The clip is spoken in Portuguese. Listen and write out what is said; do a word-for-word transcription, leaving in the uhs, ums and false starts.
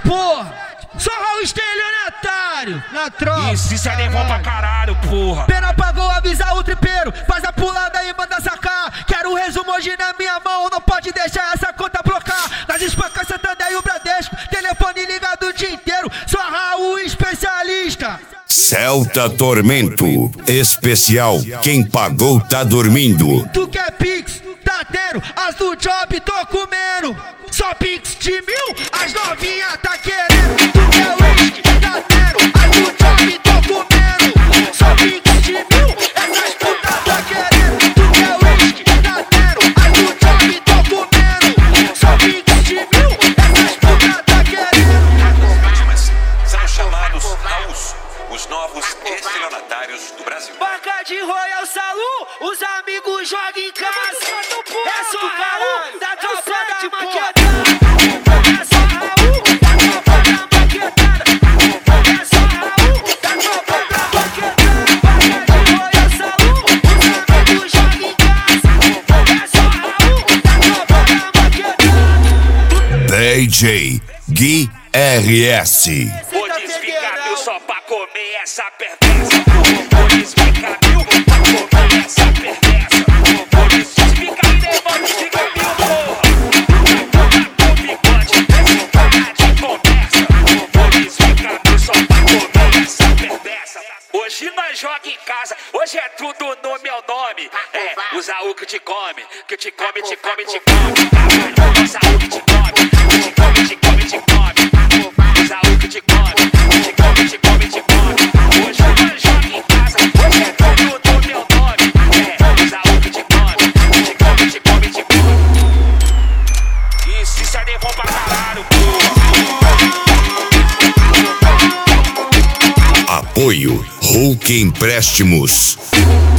porra. Só Raul estelionatário na tropa. Isso, isso é levou pra caralho, porra. Pena pagou, avisa o tripeiro. Faz a pulada e manda sacar. Quero o resumo hoje na minha mão. Não pode deixar essa conta blocar. Nas espancas Santander e o Bradesco. Telefone ligado o dia inteiro. Só Raul especialista. Celta Tormento especial. Quem pagou tá dormindo. Tu quer pix? Tá tendo. As do job tô comendo. Só pix de mil. As novinha tá querendo. Tu quer whisky? Tá tendo. As do job tô comendo. Só pix de mil. Essas putas tá querendo. Tu quer whisky? Tá tendo. As do job tô comendo. Só pix de mil. Essas putas tá querendo. As vítimas são chamados Raus, os novos estelionatários do Brasil. Banca de Royal Salu, os amigos jogam em casa. É só Raul da tropa da maquetada. É só Raul da tropa da maquetada. É só Raul da tropa da maquetada. Banca de Royal Salu, os amigos jogam em casa. É só Raul da tropa da maquetada. D J Gui R S. Vou desficar mil só pra comer essa perversa. Vou desficar mil pra comer essa perversa. Vou desficar e levar desficar mil, porra. Tá com bigode, esse cara de conversa. Vou desficar mil só pra comer essa perversa. Hoje nós joga em casa, hoje é tudo no meu nome. É, usa o que te come, que te come, te come, te come. Usa o que te come, que te come, te come, te come. Usa o que te come, te come, te come, te come. Hoje nós joga em casa, hoje é tudo no meu nome. É, usa o que te come, te come, te come, te come. Isso, isso é levou pra caralho, porra. Apoio Hulk Empréstimos.